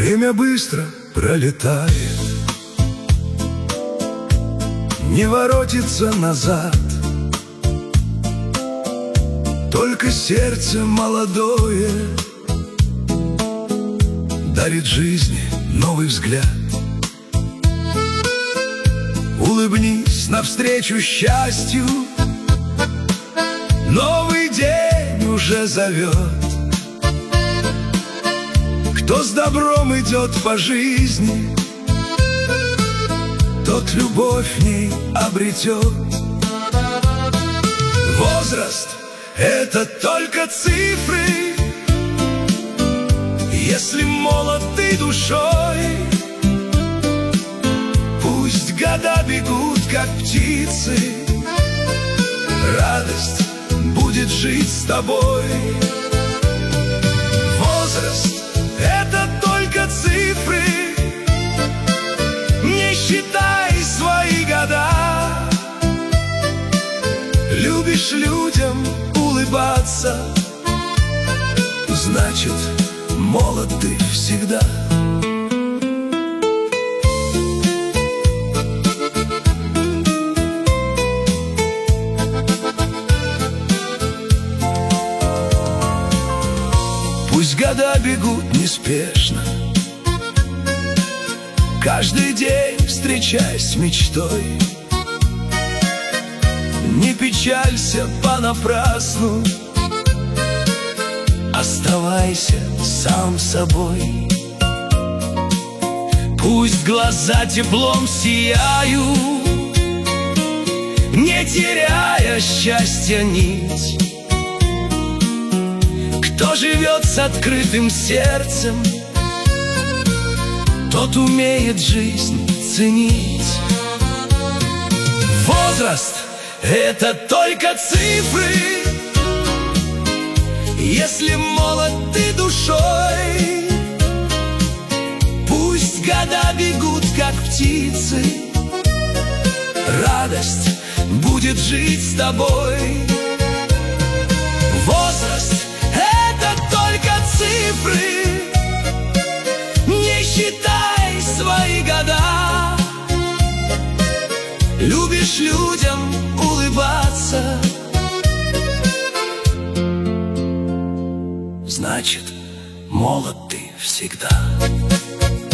Время быстро пролетает, не воротится назад. Только сердце молодое дарит жизни новый взгляд. Улыбнись навстречу счастью, новый день уже зовет. Кто с добром идет по жизни, тот любовь в ней обретет. Возраст — это только цифры, если молод ты душой. Пусть года бегут, как птицы, радость будет жить с тобой. Возраст — это только цифры, не считай свои года. Любишь людям улыбаться, значит, молод ты всегда. Пусть года бегут неспешно, каждый день встречаясь с мечтой. Не печалься понапрасну, оставайся сам собой. Пусть глаза теплом сияют, не теряя счастья нить. Кто живет с открытым сердцем, тот умеет жизнь ценить. Возраст — это только цифры, если молод ты душой. Пусть года бегут, как птицы, радость будет жить с тобой. Возраст — это только цифры, не считай свои года. Любишь людям улыбаться, значит, молод ты всегда.